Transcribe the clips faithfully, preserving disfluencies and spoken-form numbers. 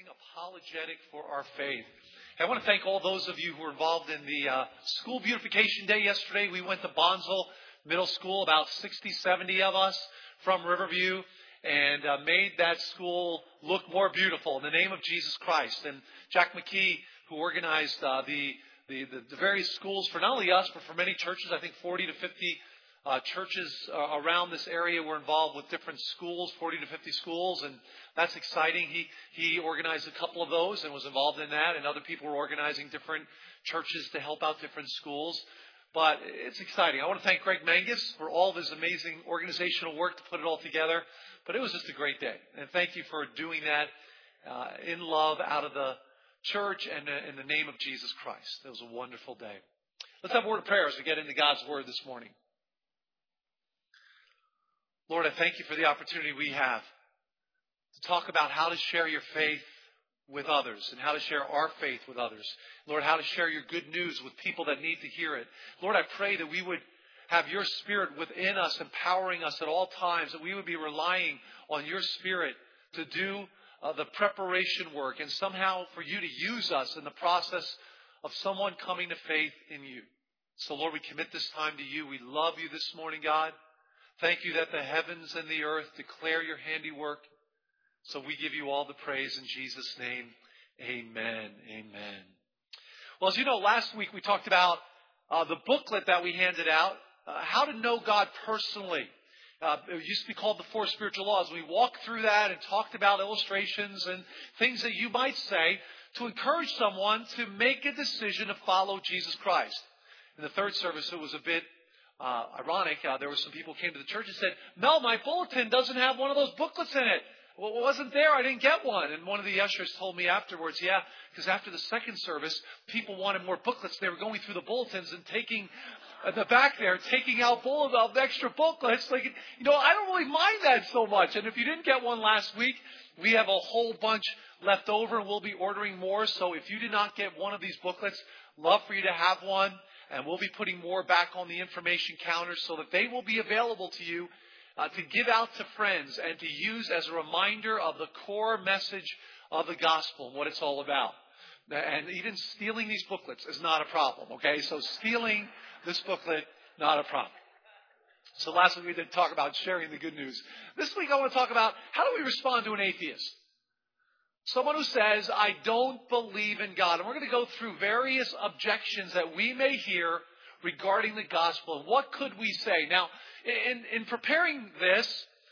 living apologetic for our faith. I want to thank all those of you who were involved in the uh, school beautification day yesterday. We went to Bonsall Middle School, about sixty, seventy of us from Riverview, and uh, made that school look more beautiful in the name of Jesus Christ. And Jack McKee, who organized uh, the, the, the, the various schools for not only us, but for many churches, I think forty to fifty Uh, churches uh, around this area were involved with different schools, forty to fifty schools, and that's exciting. He he organized a couple of those and was involved in that, and other people were organizing different churches to help out different schools. But it's exciting. I want to thank Greg Mangus for all of his amazing organizational work to put it all together. But it was just a great day, and thank you for doing that uh, in love out of the church and uh, in the name of Jesus Christ. It was a wonderful day. Let's have a word of prayer as we get into God's Word this morning. Lord, I thank you for the opportunity we have to talk about how to share your faith with others and how to share our faith with others. Lord, how to share your good news with people that need to hear it. Lord, I pray that we would have your Spirit within us, empowering us at all times, that we would be relying on your Spirit to do uh, the preparation work and somehow for you to use us in the process of someone coming to faith in you. So, Lord, we commit this time to you. We love you this morning, God. Thank you that the heavens and the earth declare your handiwork. So we give you all the praise in Jesus' name. Amen. Amen. Well, as you know, last week we talked about uh, the booklet that we handed out, uh, How to Know God Personally. Uh, it used to be called The Four Spiritual Laws. We walked through that and talked about illustrations and things that you might say to encourage someone to make a decision to follow Jesus Christ. In the third service, it was a bit Uh, ironic, uh, there were some people who came to the church and said, Mel, my bulletin doesn't have one of those booklets in it. Well, it wasn't there. I didn't get one. And one of the ushers told me afterwards, yeah, because after the second service, people wanted more booklets. They were going through the bulletins and taking, at the back there, taking out bullet of extra booklets. Like, you know, I don't really mind that so much. And if you didn't get one last week, we have a whole bunch left over and we'll be ordering more. So if you did not get one of these booklets, love for you to have one. And we'll be putting more back on the information counter so that they will be available to you uh, to give out to friends and to use as a reminder of the core message of the gospel and what it's all about. And even stealing these booklets is not a problem, okay? So stealing this booklet, not a problem. So last week we did talk about sharing the good news. This week I want to talk about how do we respond to an atheist? Someone who says, I don't believe in God. And we're going to go through various objections that we may hear regarding the gospel. And what could we say? Now, in, in preparing this,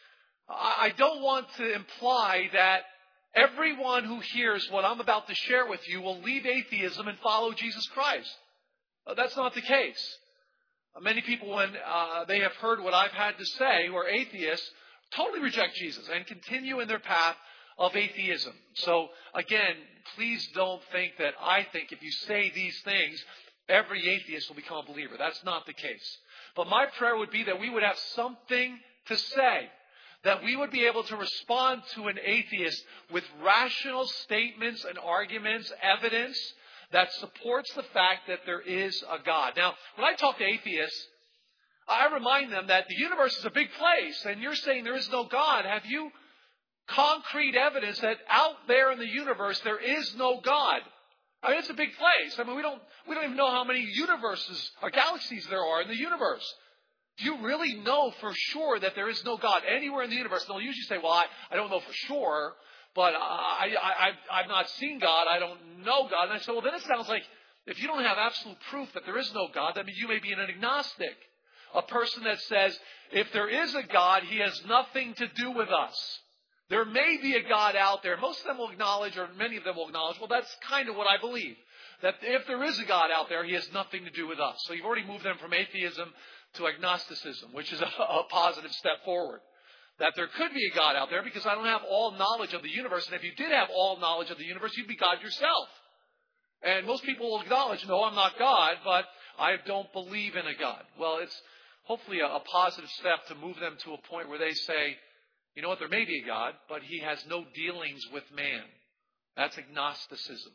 I don't want to imply that everyone who hears what I'm about to share with you will leave atheism and follow Jesus Christ. That's not the case. Many people, when uh, they have heard what I've had to say, who are atheists, totally reject Jesus and continue in their path of atheism. So, again, please don't think that I think if you say these things, every atheist will become a believer. That's not the case. But my prayer would be that we would have something to say, that we would be able to respond to an atheist with rational statements and arguments, evidence that supports the fact that there is a God. Now, when I talk to atheists, I remind them that the universe is a big place, and you're saying there is no God. Have you concrete evidence that out there in the universe there is no God? I mean, it's a big place. I mean, we don't we don't even know how many universes or galaxies there are in the universe. Do you really know for sure that there is no God anywhere in the universe? And they'll usually say, well, I, I don't know for sure, but I, I, I, I've not seen God. I don't know God. And I say, well, then it sounds like if you don't have absolute proof that there is no God, that means you may be an agnostic. A person that says, if there is a God, he has nothing to do with us. There may be a God out there. Most of them will acknowledge, or many of them will acknowledge, well, that's kind of what I believe. That if there is a God out there, he has nothing to do with us. So you've already moved them from atheism to agnosticism, which is a, a positive step forward. That there could be a God out there because I don't have all knowledge of the universe. And if you did have all knowledge of the universe, you'd be God yourself. And most people will acknowledge, no, I'm not God, but I don't believe in a God. Well, it's hopefully a, a positive step to move them to a point where they say, you know what, there may be a God, but he has no dealings with man. That's agnosticism.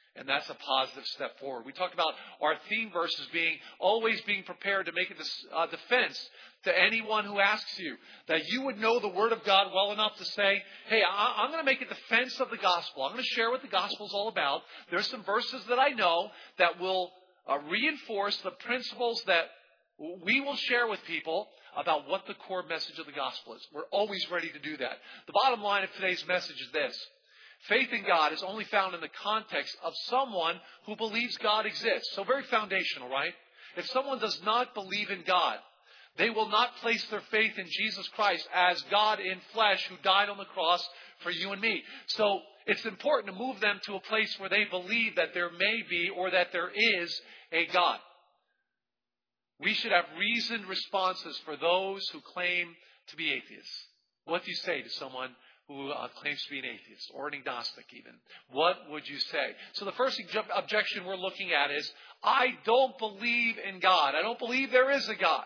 And that's a positive step forward. We talked about our theme verses being always being prepared to make a uh, defense to anyone who asks you. That you would know the Word of God well enough to say, hey, I- I'm going to make a defense of the gospel. I'm going to share what the gospel is all about. There's some verses that I know that will uh, reinforce the principles that we will share with people about what the core message of the gospel is. We're always ready to do that. The bottom line of today's message is this. Faith in God is only found in the context of someone who believes God exists. So very foundational, right? If someone does not believe in God, they will not place their faith in Jesus Christ as God in flesh who died on the cross for you and me. So it's important to move them to a place where they believe that there may be or that there is a God. We should have reasoned responses for those who claim to be atheists. What do you say to someone who uh, claims to be an atheist or an agnostic even? What would you say? So the first objection we're looking at is, I don't believe in God. I don't believe there is a God.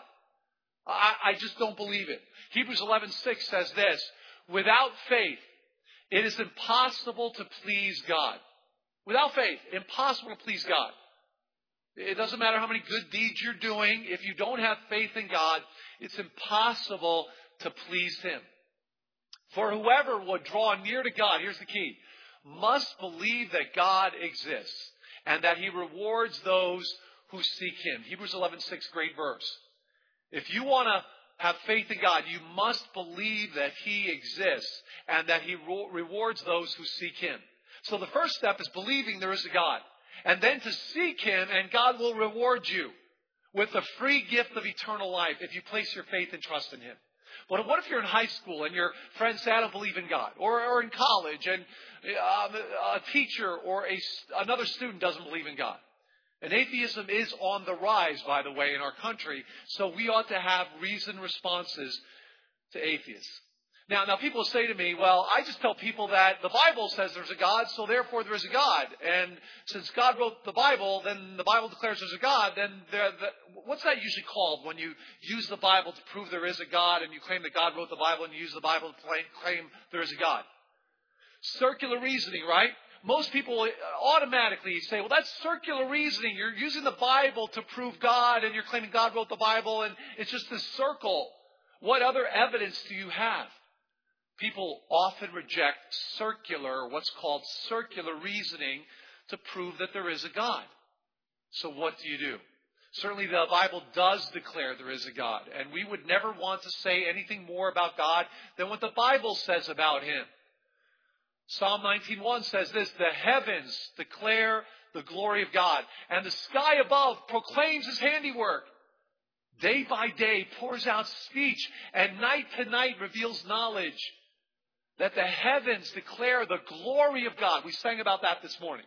I, I just don't believe it. Hebrews eleven six says this, without faith, it is impossible to please God. Without faith, impossible to please God. It doesn't matter how many good deeds you're doing. If you don't have faith in God, it's impossible to please Him. For whoever would draw near to God, here's the key, must believe that God exists and that He rewards those who seek Him. Hebrews eleven six, great verse. If you want to have faith in God, you must believe that He exists and that He rewards those who seek Him. So the first step is believing there is a God. And then to seek Him, and God will reward you with the free gift of eternal life if you place your faith and trust in Him. But what if you're in high school and your friends say, I don't believe in God? Or, or in college and um, a teacher or a, another student doesn't believe in God. And atheism is on the rise, by the way, in our country. So we ought to have reasoned responses to atheists. Now, now people say to me, well, I just tell people that the Bible says there's a God, so therefore there is a God. And since God wrote the Bible, then the Bible declares there's a God, then there, the, what's that usually called when you use the Bible to prove there is a God and you claim that God wrote the Bible and you use the Bible to claim, claim there is a God? Circular reasoning, right? Most people automatically say, well, that's circular reasoning. You're using the Bible to prove God and you're claiming God wrote the Bible and it's just this circle. What other evidence do you have? People often reject circular, what's called circular reasoning to prove that there is a God. So what do you do? Certainly the Bible does declare there is a God. And we would never want to say anything more about God than what the Bible says about Him. Psalm nineteen one says this, the heavens declare the glory of God, and the sky above proclaims His handiwork. Day by day pours out speech, and night to night reveals knowledge. That the heavens declare the glory of God. We sang about that this morning.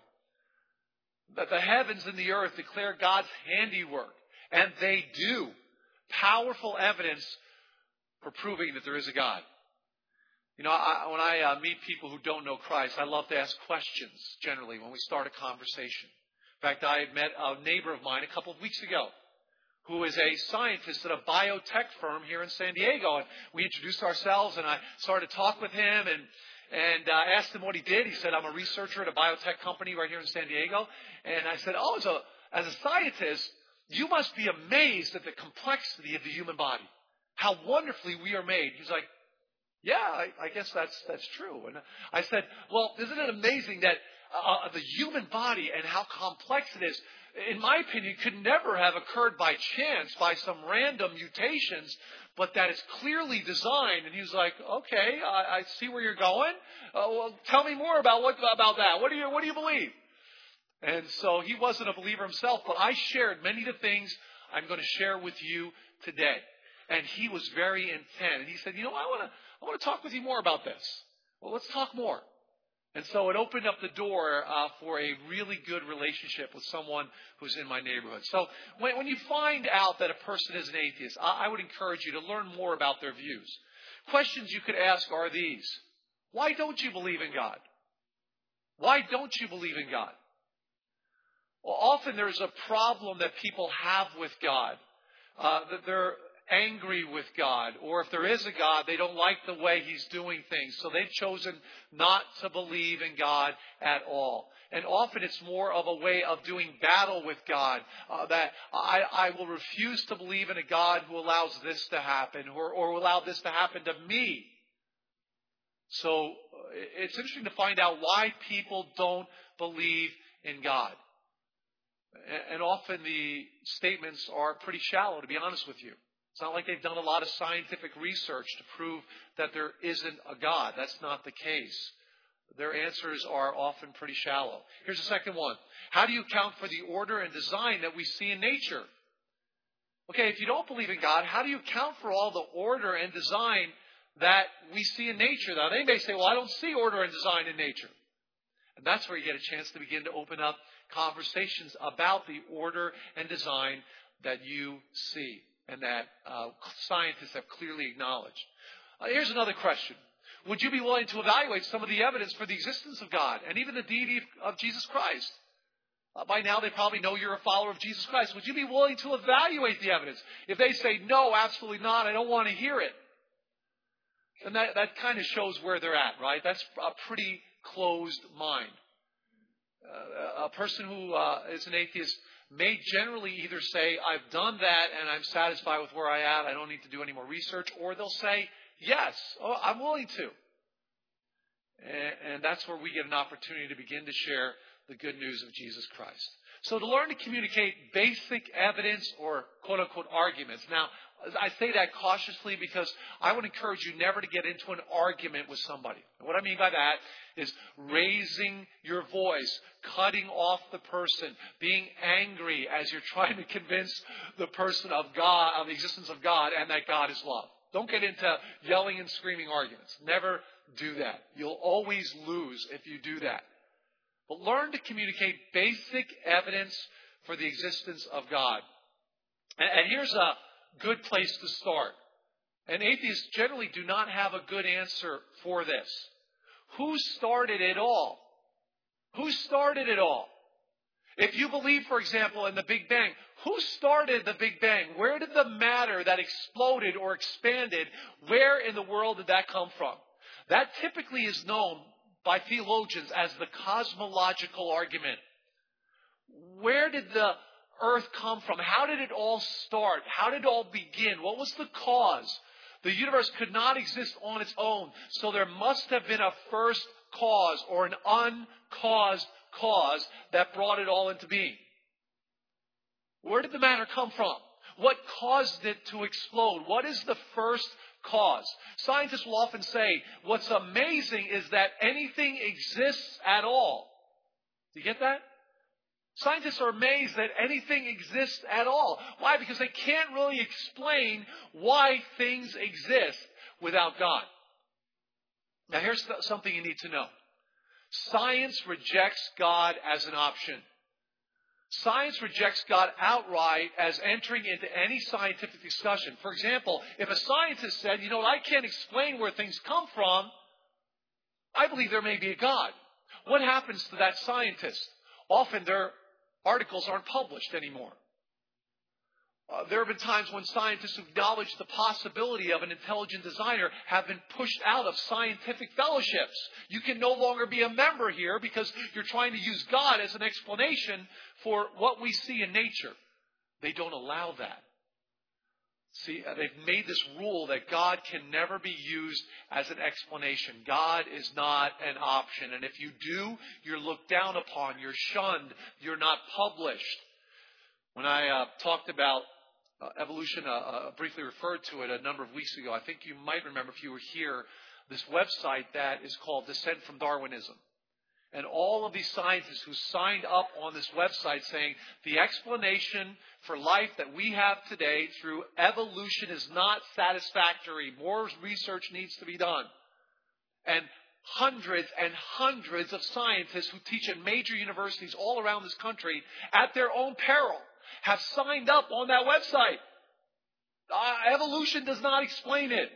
That the heavens and the earth declare God's handiwork. And they do. Powerful evidence for proving that there is a God. You know, I, when I uh, meet people who don't know Christ, I love to ask questions, generally, when we start a conversation. In fact, I had met a neighbor of mine a couple of weeks ago who is a scientist at a biotech firm here in San Diego. And we introduced ourselves, and I started to talk with him and, and uh, asked him what he did. He said, I'm a researcher at a biotech company right here in San Diego. And I said, oh, as a, as a scientist, you must be amazed at the complexity of the human body. How wonderfully we are made. He's like, yeah, I, I guess that's that's true. And I said, well, isn't it amazing that uh, the human body and how complex it is, in my opinion, could never have occurred by chance, by some random mutations, but that it's clearly designed. And he was like, okay, I, I see where you're going. Uh, well, tell me more about what about that. What do you what do you believe? And so he wasn't a believer himself, but I shared many of the things I'm going to share with you today. And he was very intent. And he said, you know, I want to I want to talk with you more about this. Well, let's talk more. And so it opened up the door uh, for a really good relationship with someone who's in my neighborhood. So when, when you find out that a person is an atheist, I, I would encourage you to learn more about their views. Questions you could ask are these. Why don't you believe in God? Why don't you believe in God? Well, often there's a problem that people have with God. Uh, that they're angry with God, or if there is a God, they don't like the way He's doing things. So they've chosen not to believe in God at all. And often it's more of a way of doing battle with God, uh, that I, I will refuse to believe in a God who allows this to happen, or, or allow this to happen to me. So it's interesting to find out why people don't believe in God. And often the statements are pretty shallow, to be honest with you. It's not like they've done a lot of scientific research to prove that there isn't a God. That's not the case. Their answers are often pretty shallow. Here's the second one. How do you account for the order and design that we see in nature? Okay, if you don't believe in God, how do you account for all the order and design that we see in nature? Now, they may say, well, I don't see order and design in nature. And that's where you get a chance to begin to open up conversations about the order and design that you see and that uh, scientists have clearly acknowledged. Uh, here's another question. Would you be willing to evaluate some of the evidence for the existence of God and even the deity of Jesus Christ? Uh, by now, they probably know you're a follower of Jesus Christ. Would you be willing to evaluate the evidence? If they say, no, absolutely not, I don't want to hear it, then that, that kind of shows where they're at, right? That's a pretty closed mind. Uh, a person who uh, is an atheist may generally either say, I've done that and I'm satisfied with where I am, I don't need to do any more research, or they'll say, yes, oh, I'm willing to. And, and that's where we get an opportunity to begin to share the good news of Jesus Christ. So to learn to communicate basic evidence or quote-unquote arguments. Now, I say that cautiously because I would encourage you never to get into an argument with somebody. And what I mean by that is raising your voice, cutting off the person, being angry as you're trying to convince the person of God, of the existence of God, and that God is love. Don't get into yelling and screaming arguments. Never do that. You'll always lose if you do that. But learn to communicate basic evidence for the existence of God. And, and here's a good place to start. And atheists generally do not have a good answer for this. Who started it all? Who started it all? If you believe, for example, in the Big Bang, who started the Big Bang? Where did the matter that exploded or expanded, where in the world did that come from? That typically is known by theologians as the cosmological argument. Where did the earth come from? How did it all start? How did it all begin? What was the cause? The universe could not exist on its own, so there must have been a first cause or an uncaused cause that brought it all into being. Where did the matter come from? What caused it to explode? What is the first cause? Scientists will often say, what's amazing is that anything exists at all. Do you get that? Scientists are amazed that anything exists at all. Why? Because they can't really explain why things exist without God. Now here's something you need to know. Science rejects God as an option. Science rejects God outright as entering into any scientific discussion. For example, if a scientist said, you know, I can't explain where things come from, I believe there may be a God. What happens to that scientist? Often their articles aren't published anymore. Uh, there have been times when scientists who acknowledge the possibility of an intelligent designer have been pushed out of scientific fellowships. You can no longer be a member here because you're trying to use God as an explanation for what we see in nature. They don't allow that. See, uh, they've made this rule that God can never be used as an explanation. God is not an option. And if you do, you're looked down upon. You're shunned. You're not published. When I uh, talked about uh, evolution, uh, uh, briefly referred to it a number of weeks ago, I think you might remember if you were here, this website that is called Descent from Darwinism. And all of these scientists who signed up on this website saying the explanation for life that we have today through evolution is not satisfactory. More research needs to be done. And hundreds and hundreds of scientists who teach at major universities all around this country at their own peril have signed up on that website. Uh, evolution does not explain it.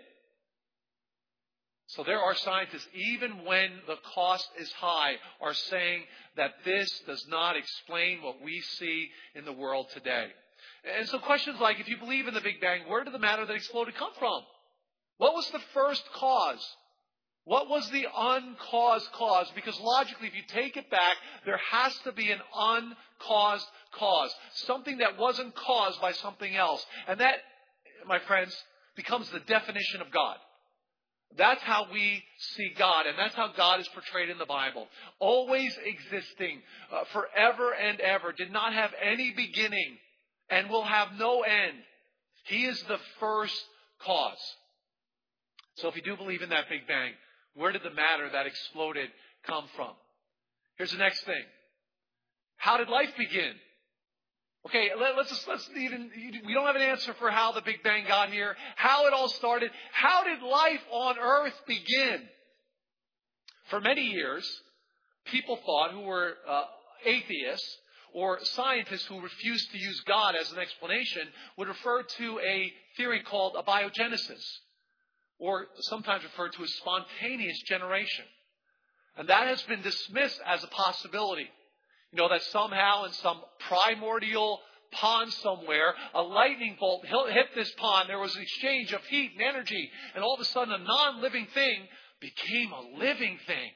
So there are scientists, even when the cost is high, are saying that this does not explain what we see in the world today. And so questions like, if you believe in the Big Bang, where did the matter that exploded come from? What was the first cause? What was the uncaused cause? Because logically, if you take it back, there has to be an uncaused cause. Something that wasn't caused by something else. And that, my friends, becomes the definition of God. That's how we see God, and that's how God is portrayed in the Bible. Always existing, uh, forever and ever, did not have any beginning, and will have no end. He is the first cause. So if you do believe in that Big Bang, where did the matter that exploded come from? Here's the next thing. How did life begin? Okay, let, let's just, let's even, we don't have an answer for how the Big Bang got here, how it all started. How did life on earth begin? For many years, people thought who were uh, atheists or scientists who refused to use God as an explanation would refer to a theory called abiogenesis, or sometimes referred to as spontaneous generation. And that has been dismissed as a possibility. You know, that somehow in some primordial pond somewhere, a lightning bolt hit this pond. There was an exchange of heat and energy. And all of a sudden, a non-living thing became a living thing.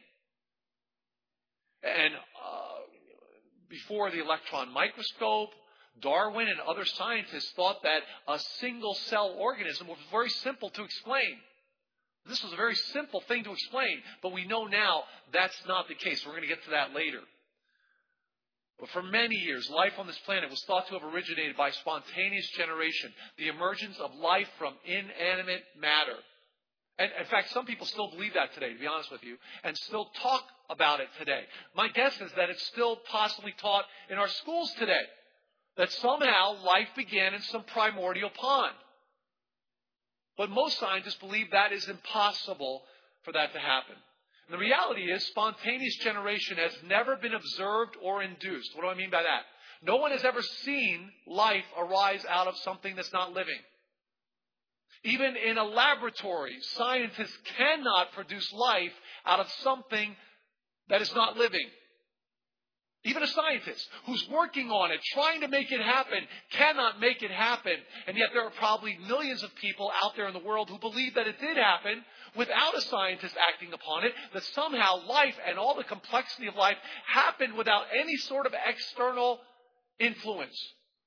And uh, before the electron microscope, Darwin and other scientists thought that a single-cell organism was very simple to explain. This was a very simple thing to explain, but we know now that's not the case. We're going to get to that later. But for many years, life on this planet was thought to have originated by spontaneous generation, the emergence of life from inanimate matter. And in fact, some people still believe that today, to be honest with you, and still talk about it today. My guess is that it's still possibly taught in our schools today, that somehow life began in some primordial pond. But most scientists believe that is impossible for that to happen. And the reality is, spontaneous generation has never been observed or induced. What do I mean by that? No one has ever seen life arise out of something that's not living. Even in a laboratory, scientists cannot produce life out of something that is not living. Even a scientist who's working on it, trying to make it happen, cannot make it happen. And yet there are probably millions of people out there in the world who believe that it did happen without a scientist acting upon it, that somehow life and all the complexity of life happened without any sort of external influence.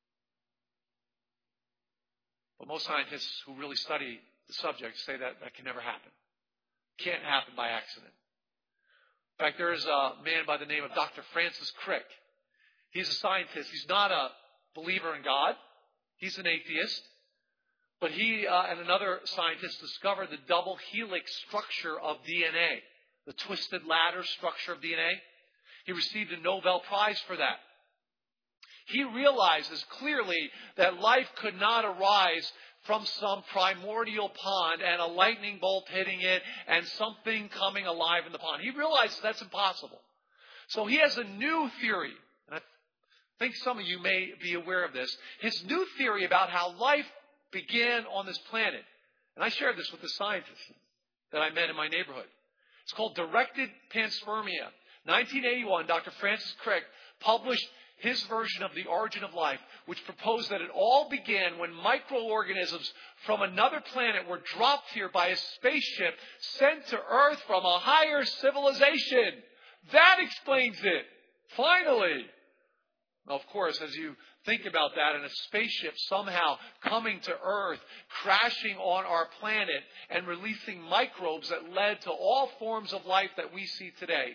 But most scientists who really study the subject say that that can never happen. Can't happen by accident. In fact, there is a man by the name of Doctor Francis Crick. He's a scientist. He's not a believer in God. He's an atheist. But he uh, and another scientist discovered the double helix structure of D N A, the twisted ladder structure of D N A. He received a Nobel Prize for that. He realizes clearly that life could not arise from some primordial pond and a lightning bolt hitting it and something coming alive in the pond. He realizes that's impossible. So he has a new theory, and I think some of you may be aware of this. His new theory about how life began on this planet. And I shared this with the scientists that I met in my neighborhood. It's called directed panspermia. nineteen eighty-one, Doctor Francis Crick published his version of the origin of life, which proposed that it all began when microorganisms from another planet were dropped here by a spaceship sent to Earth from a higher civilization. That explains it. Finally. Now, of course, as you think about that, in a spaceship somehow coming to Earth, crashing on our planet, and releasing microbes that led to all forms of life that we see today.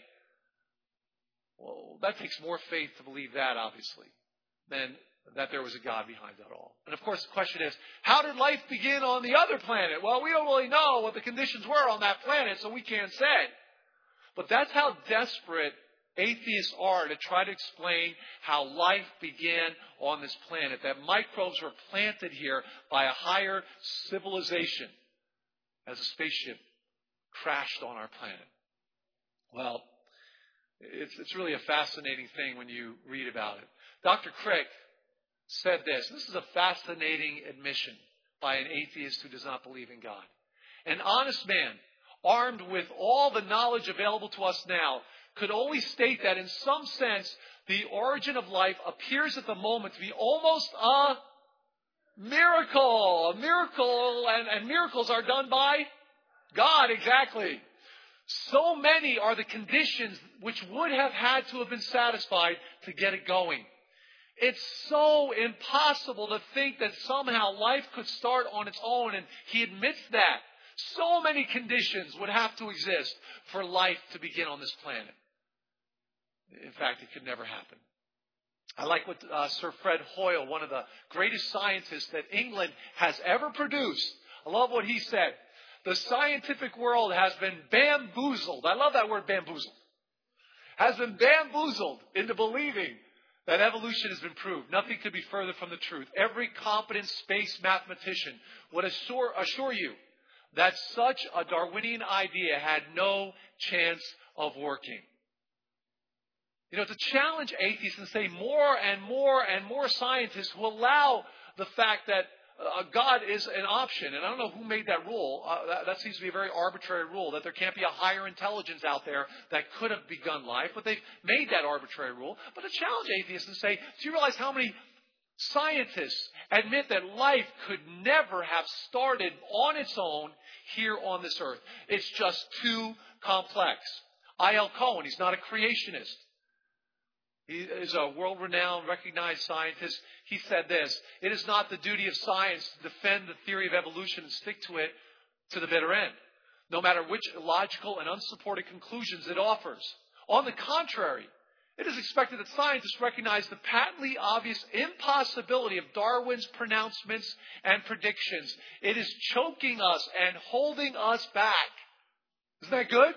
Well, that takes more faith to believe that, obviously, than that there was a God behind it all. And of course, the question is, how did life begin on the other planet? Well, we don't really know what the conditions were on that planet, so we can't say. But that's how desperate atheists are to try to explain how life began on this planet, that microbes were planted here by a higher civilization as a spaceship crashed on our planet. Well, It's, it's really a fascinating thing when you read about it. Doctor Crick said this. This is a fascinating admission by an atheist who does not believe in God. An honest man, armed with all the knowledge available to us now, could only state that in some sense, the origin of life appears at the moment to be almost a Miracle. A miracle. And, and miracles are done by God. Exactly. So many are the conditions which would have had to have been satisfied to get it going. It's so impossible to think that somehow life could start on its own, and he admits that. So many conditions would have to exist for life to begin on this planet. In fact, it could never happen. I like what uh, Sir Fred Hoyle, one of the greatest scientists that England has ever produced, I love what he said. The scientific world has been bamboozled. I love that word, bamboozled. Has been bamboozled into believing that evolution has been proved. Nothing could be further from the truth. Every competent space mathematician would assure, assure you that such a Darwinian idea had no chance of working. You know, to challenge atheists and say more and more and more scientists will allow the fact that uh, God is an option. And I don't know who made that rule. Uh, that, that seems to be a very arbitrary rule, that there can't be a higher intelligence out there that could have begun life. But they've made that arbitrary rule. But to challenge atheists and say, do you realize how many scientists admit that life could never have started on its own here on this earth? It's just too complex. I L Cohen, he's not a creationist. He is a world-renowned, recognized scientist. He said this: it is not the duty of science to defend the theory of evolution and stick to it to the bitter end, no matter which illogical and unsupported conclusions it offers. On the contrary, it is expected that scientists recognize the patently obvious impossibility of Darwin's pronouncements and predictions. It is choking us and holding us back. Isn't that good?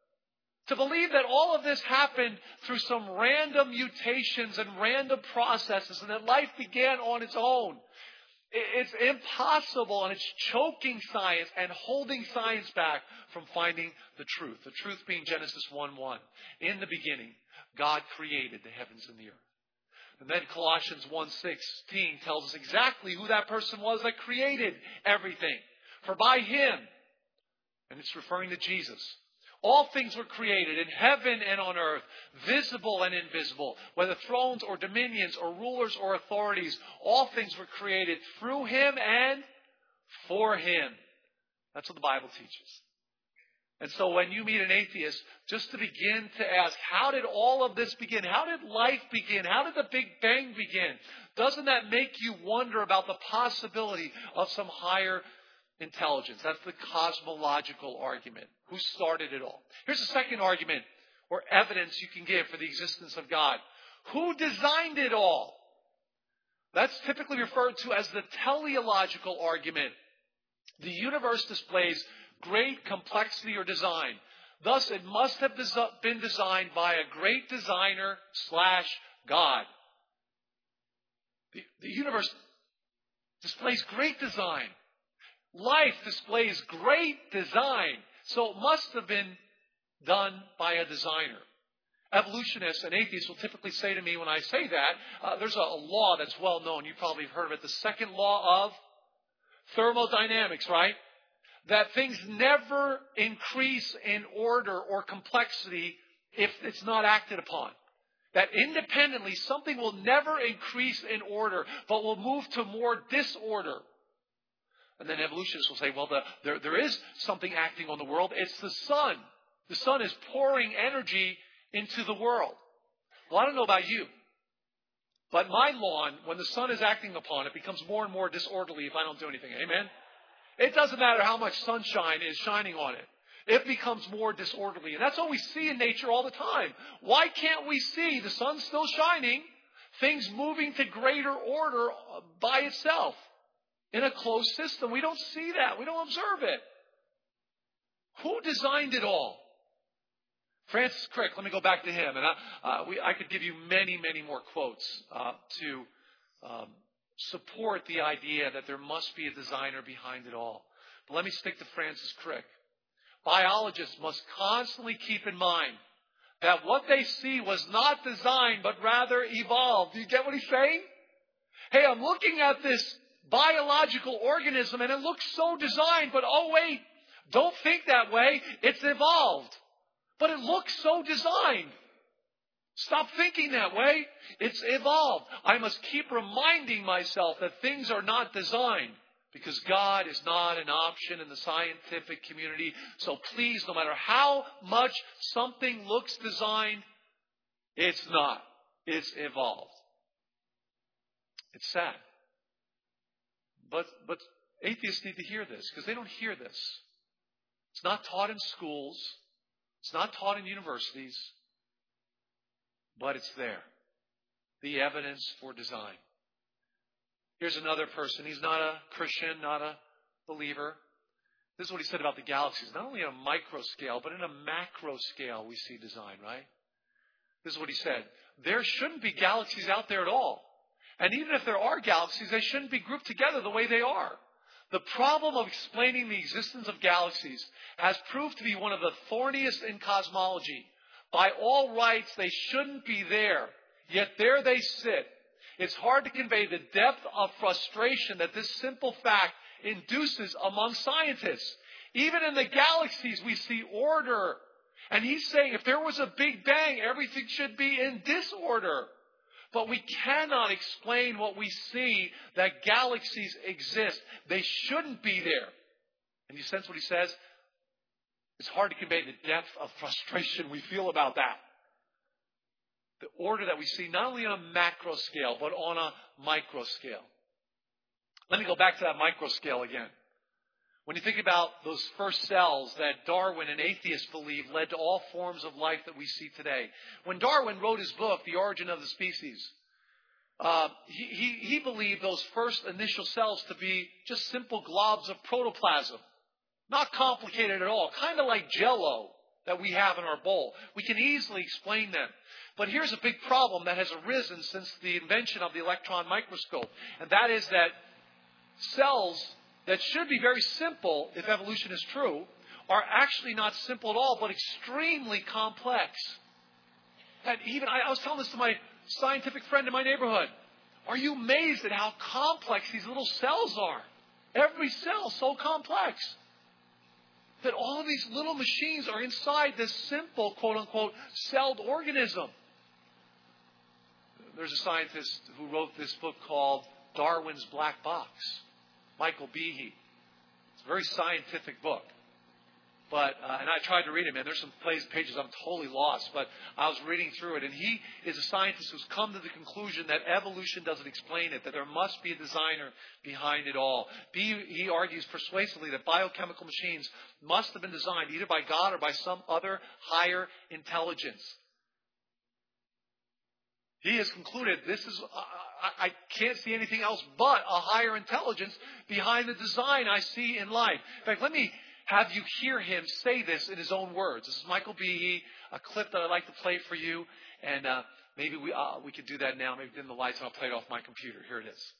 To believe that all of this happened through some random mutations and random processes and that life began on its own. It's impossible, and it's choking science and holding science back from finding the truth. The truth being Genesis one one. In the beginning, God created the heavens and the earth. And then Colossians one sixteen tells us exactly who that person was that created everything. For by him, and it's referring to Jesus, all things were created in heaven and on earth, visible and invisible, whether thrones or dominions or rulers or authorities. All things were created through him and for him. That's what the Bible teaches. And so when you meet an atheist, just to begin to ask, how did all of this begin? How did life begin? How did the Big Bang begin? Doesn't that make you wonder about the possibility of some higher intelligence? That's the cosmological argument. Who started it all? Here's a second argument or evidence you can give for the existence of God. Who designed it all? That's typically referred to as the teleological argument. The universe displays great complexity or design. Thus, it must have been designed by a great designer slash God. The, the universe displays great design. Life displays great design. So it must have been done by a designer. Evolutionists and atheists will typically say to me when I say that, uh, there's a, a law that's well known. You've probably heard of it. The second law of thermodynamics, right? That things never increase in order or complexity if it's not acted upon. That independently, something will never increase in order, but will move to more disorder. And then evolutionists will say, well, the, there, there is something acting on the world. It's the sun. The sun is pouring energy into the world. Well, I don't know about you, but my lawn, when the sun is acting upon it, becomes more and more disorderly if I don't do anything. Amen? It doesn't matter how much sunshine is shining on it. It becomes more disorderly. And that's what we see in nature all the time. Why can't we see the sun still shining, things moving to greater order by itself? In a closed system, we don't see that. We don't observe it. Who designed it all? Francis Crick, let me go back to him. And I, uh, we, I could give you many, many more quotes uh, to um, support the idea that there must be a designer behind it all. But let me stick to Francis Crick. Biologists must constantly keep in mind that what they see was not designed, but rather evolved. Do you get what he's saying? Hey, I'm looking at this biological organism and it looks so designed, but oh wait, don't think that way. It's evolved. But it looks so designed. Stop thinking that way. It's evolved. I must keep reminding myself that things are not designed because God is not an option in the scientific community. So please, no matter how much something looks designed, it's not. It's evolved. It's sad. But, but atheists need to hear this because they don't hear this. It's not taught in schools. It's not taught in universities. But it's there. The evidence for design. Here's another person. He's not a Christian, not a believer. This is what he said about the galaxies. Not only on a micro scale, but in a macro scale we see design, right? This is what he said. There shouldn't be galaxies out there at all. And even if there are galaxies, they shouldn't be grouped together the way they are. The problem of explaining the existence of galaxies has proved to be one of the thorniest in cosmology. By all rights, they shouldn't be there. Yet there they sit. It's hard to convey the depth of frustration that this simple fact induces among scientists. Even in the galaxies, we see order. And he's saying if there was a Big Bang, everything should be in disorder. But we cannot explain what we see, that galaxies exist. They shouldn't be there. And you sense what he says? It's hard to convey the depth of frustration we feel about that. The order that we see not only on a macro scale, but on a micro scale. Let me go back to that micro scale again. When you think about those first cells that Darwin and atheists believe led to all forms of life that we see today. When Darwin wrote his book, The Origin of the Species, uh, he, he, he believed those first initial cells to be just simple globs of protoplasm. Not complicated at all. Kind of like Jell-O that we have in our bowl. We can easily explain them. But here's a big problem that has arisen since the invention of the electron microscope. And that is that cells that should be very simple, if evolution is true, are actually not simple at all, but extremely complex. And even, I, I was telling this to my scientific friend in my neighborhood. Are you amazed at how complex these little cells are? Every cell so complex. That all of these little machines are inside this simple, quote-unquote, celled organism. There's a scientist who wrote this book called Darwin's Black Box, Michael Behe. It's a very scientific book. But, uh, and I tried to read it, man. There's some pages I'm totally lost. But I was reading through it. And he is a scientist who's come to the conclusion that evolution doesn't explain it, that there must be a designer behind it all. Be, he argues persuasively that biochemical machines must have been designed either by God or by some other higher intelligence. He has concluded this is, I, I can't see anything else but a higher intelligence behind the design I see in life. In fact, let me have you hear him say this in his own words. This is Michael Behe, a clip that I'd like to play for you. And uh, maybe we uh, we could do that now. Maybe dim the lights and I'll play it off my computer. Here it is.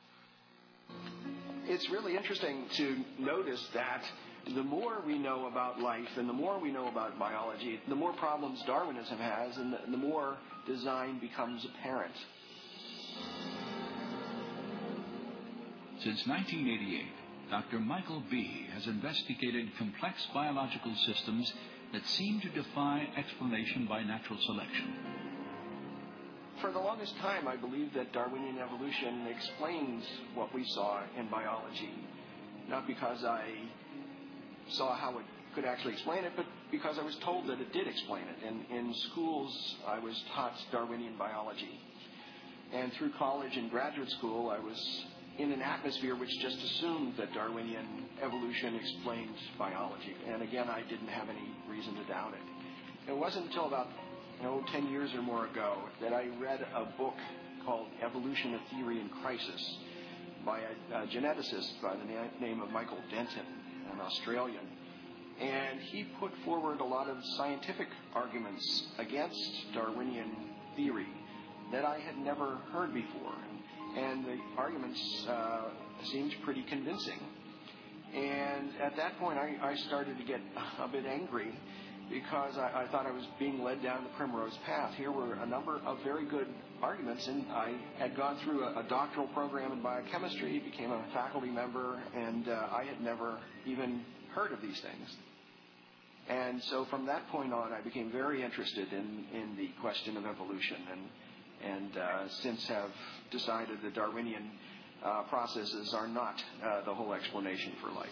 It's really interesting to notice that the more we know about life and the more we know about biology, the more problems Darwinism has and the, the more design becomes apparent. Since nineteen eighty-eight, Doctor Michael Behe has investigated complex biological systems that seem to defy explanation by natural selection. For the longest time, I believed that Darwinian evolution explains what we saw in biology, not because I saw how it could actually explain it, but because I was told that it did explain it. And in schools, I was taught Darwinian biology. And through college and graduate school, I was in an atmosphere which just assumed that Darwinian evolution explained biology. And again, I didn't have any reason to doubt it. It wasn't until about you know, ten years or more ago that I read a book called Evolution, a Theory in Crisis by a, a geneticist by the na- name of Michael Denton, an Australian. And he put forward a lot of scientific arguments against Darwinian theory that I had never heard before. And the arguments uh, seemed pretty convincing. And at that point, I, I started to get a bit angry because I, I thought I was being led down the primrose path. Here were a number of very good arguments, and I had gone through a, a doctoral program in biochemistry, became a faculty member, and uh, I had never even heard of these things. And so from that point on, I became very interested in, in the question of evolution, and, and uh, since have decided that Darwinian uh, processes are not uh, the whole explanation for life.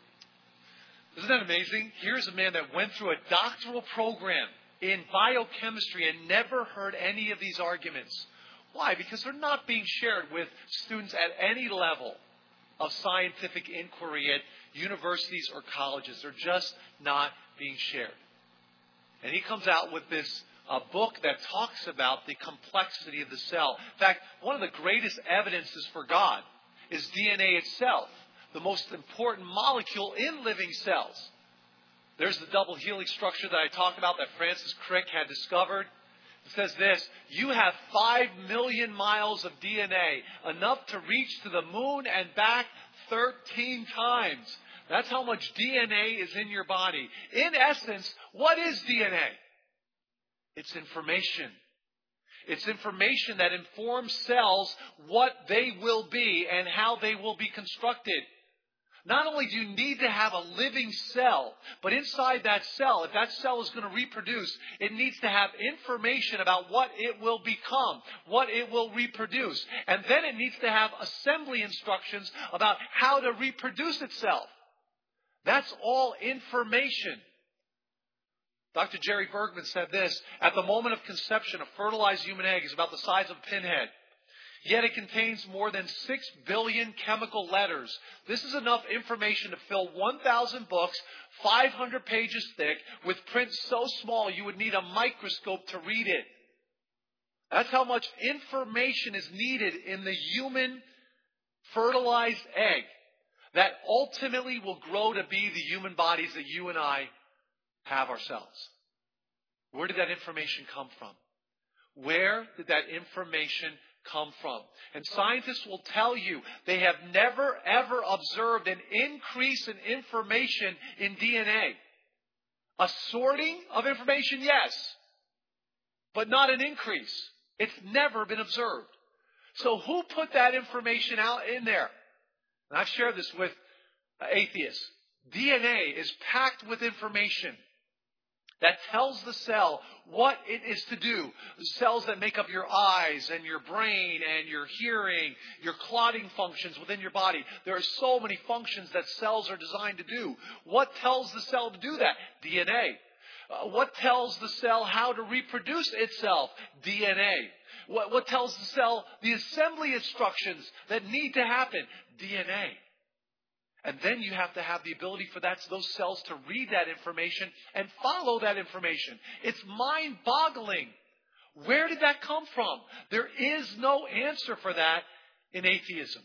Isn't that amazing? Here's a man that went through a doctoral program in biochemistry and never heard any of these arguments. Why? Because they're not being shared with students at any level of scientific inquiry at universities or colleges. They're just not being shared. And he comes out with this uh, book that talks about the complexity of the cell. In fact, one of the greatest evidences for God is D N A itself, the most important molecule in living cells. There's the double helix structure that I talked about that Francis Crick had discovered. It says this: you have five million miles of D N A, enough to reach to the moon and back thirteen times. That's how much D N A is in your body. In essence, what is D N A? It's information. It's information that informs cells what they will be and how they will be constructed. Not only do you need to have a living cell, but inside that cell, if that cell is going to reproduce, it needs to have information about what it will become, what it will reproduce. And then it needs to have assembly instructions about how to reproduce itself. That's all information. Doctor Jerry Bergman said this: at the moment of conception, a fertilized human egg is about the size of a pinhead. Yet it contains more than six billion chemical letters. This is enough information to fill one thousand books, five hundred pages thick, with print so small you would need a microscope to read it. That's how much information is needed in the human fertilized egg that ultimately will grow to be the human bodies that you and I have ourselves. Where did that information come from? Where did that information come from? And scientists will tell you they have never ever observed an increase in information in D N A. A sorting of information, yes, but not an increase. It's never been observed. So who put that information out in there? And I've shared this with atheists. D N A is packed with information that tells the cell what it is to do. The cells that make up your eyes and your brain and your hearing, your clotting functions within your body. There are so many functions that cells are designed to do. What tells the cell to do that? D N A. Uh, what tells the cell how to reproduce itself? D N A. What, what tells the cell the assembly instructions that need to happen? D N A. And then you have to have the ability for that, those cells to read that information and follow that information. It's mind-boggling. Where did that come from? There is no answer for that in atheism.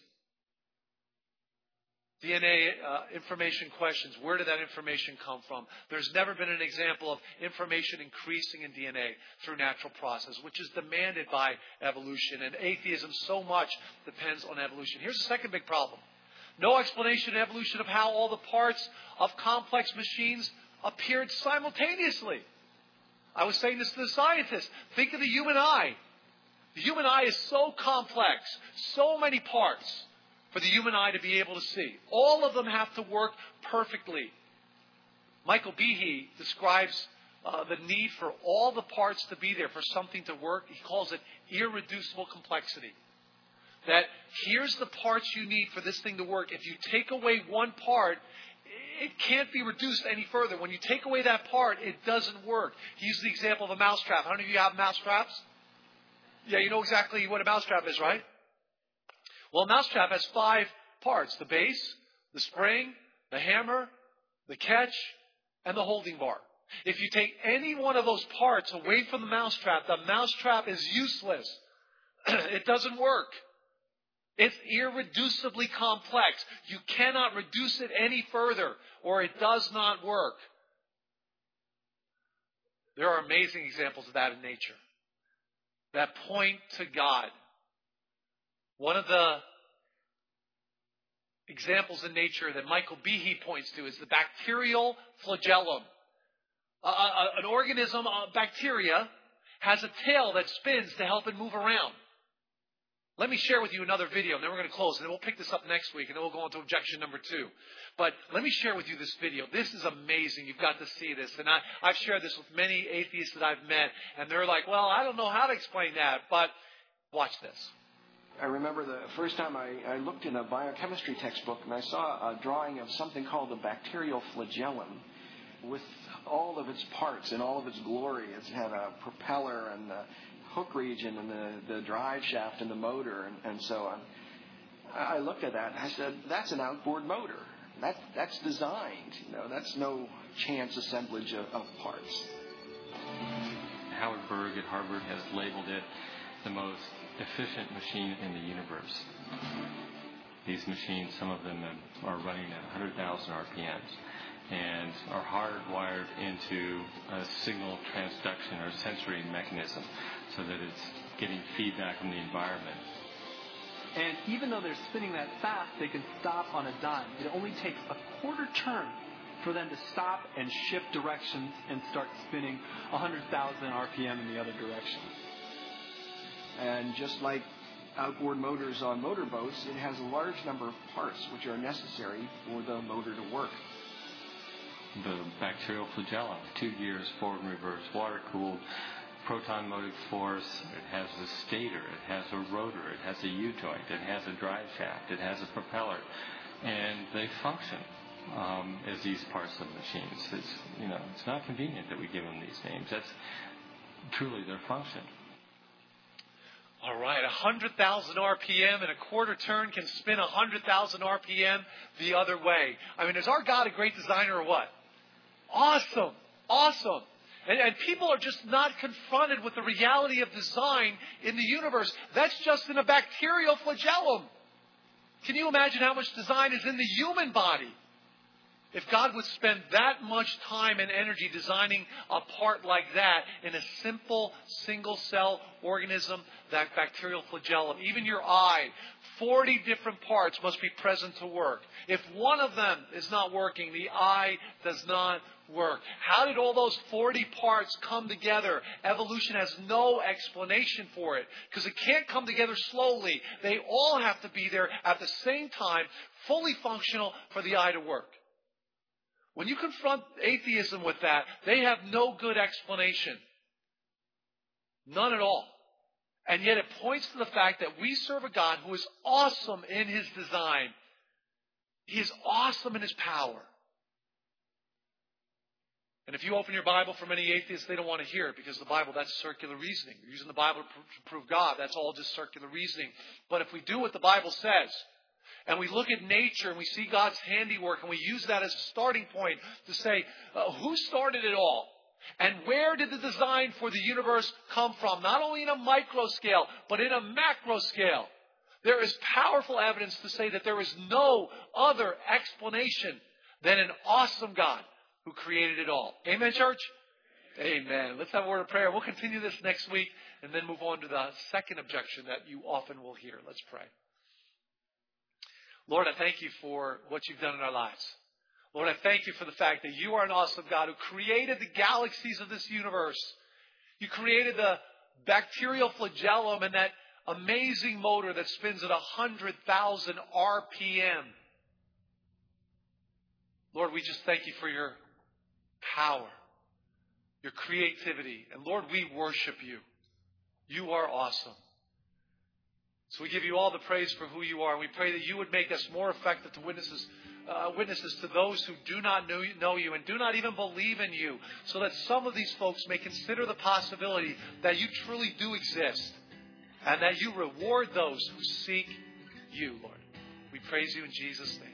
D N A uh, information questions. Where did that information come from? There's never been an example of information increasing in D N A through natural process, which is demanded by evolution. And atheism so much depends on evolution. Here's the second big problem. No explanation in evolution of how all the parts of complex machines appeared simultaneously. I was saying this to the scientists. Think of the human eye. The human eye is so complex, so many parts for the human eye to be able to see. All of them have to work perfectly. Michael Behe describes uh, the need for all the parts to be there for something to work. He calls it irreducible complexity. That here's the parts you need for this thing to work. If you take away one part, it can't be reduced any further. When you take away that part, it doesn't work. He used the example of a mousetrap. How many of you have mousetraps? Yeah, you know exactly what a mousetrap is, right? Well, a mousetrap has five parts: the base, the spring, the hammer, the catch, and the holding bar. If you take any one of those parts away from the mousetrap, the mousetrap is useless. It doesn't work. It's irreducibly complex. You cannot reduce it any further, or it does not work. There are amazing examples of that in nature that point to God. One of the examples in nature that Michael Behe points to is the bacterial flagellum. Uh, uh, an organism, uh, bacteria, has a tail that spins to help it move around. Let me share with you another video, and then we're going to close, and then we'll pick this up next week, and then we'll go on to objection number two. But let me share with you this video. This is amazing. You've got to see this. And I, I've shared this with many atheists that I've met, and they're like, well, I don't know how to explain that, but watch this. I remember the first time I, I looked in a biochemistry textbook, and I saw a drawing of something called the bacterial flagellum with all of its parts and all of its glory. It had a propeller and the hook region and the, the drive shaft and the motor and, and so on. I looked at that and I said, that's an outboard motor. That, that's designed. You know, that's no chance assemblage of, of parts. Howard Berg at Harvard has labeled it the most efficient machine in the universe. These machines, some of them are running at one hundred thousand R P Ms and are hardwired into a signal transduction or sensory mechanism so that it's getting feedback from the environment. And even though they're spinning that fast, they can stop on a dime. It only takes a quarter turn for them to stop and shift directions and start spinning one hundred thousand R P M in the other direction. And just like outboard motors on motorboats, it has a large number of parts which are necessary for the motor to work. The bacterial flagellum, two gears, forward and reverse, water-cooled, proton motive force. It has a stator, it has a rotor, it has a U-joint, it has a drive shaft, it has a propeller, and they function um, as these parts of the machines. It's, you know, it's not convenient that we give them these names. That's truly their function. All right, one hundred thousand R P M and a quarter turn can spin one hundred thousand R P M the other way. I mean, is our God a great designer or what? Awesome, awesome. And, and people are just not confronted with the reality of design in the universe. That's just in a bacterial flagellum. Can you imagine how much design is in the human body? If God would spend that much time and energy designing a part like that in a simple single-cell organism, that bacterial flagellum, even your eye, forty different parts must be present to work. If one of them is not working, the eye does not work. How did all those forty parts come together? Evolution has no explanation for it because it can't come together slowly. They all have to be there at the same time, fully functional for the eye to work. When you confront atheism with that, they have no good explanation. None at all. And yet it points to the fact that we serve a God who is awesome in His design. He is awesome in His power. And if you open your Bible for many atheists, they don't want to hear it because the Bible, that's circular reasoning. You're using the Bible to prove God. That's all just circular reasoning. But if we do what the Bible says, and we look at nature and we see God's handiwork and we use that as a starting point to say, uh, who started it all? And where did the design for the universe come from? Not only in a micro scale, but in a macro scale. There is powerful evidence to say that there is no other explanation than an awesome God who created it all. Amen, church? Amen. Let's have a word of prayer. We'll continue this next week and then move on to the second objection that you often will hear. Let's pray. Lord, I thank you for what you've done in our lives. Lord, I thank you for the fact that you are an awesome God who created the galaxies of this universe. You created the bacterial flagellum and that amazing motor that spins at one hundred thousand R P M. Lord, we just thank you for your power, your creativity. And Lord, we worship you. You are awesome. So we give you all the praise for who you are. We pray that you would make us more effective to witnesses, uh, witnesses to those who do not know you, know you and do not even believe in you, so that some of these folks may consider the possibility that you truly do exist and that you reward those who seek you, Lord. We praise you in Jesus' name.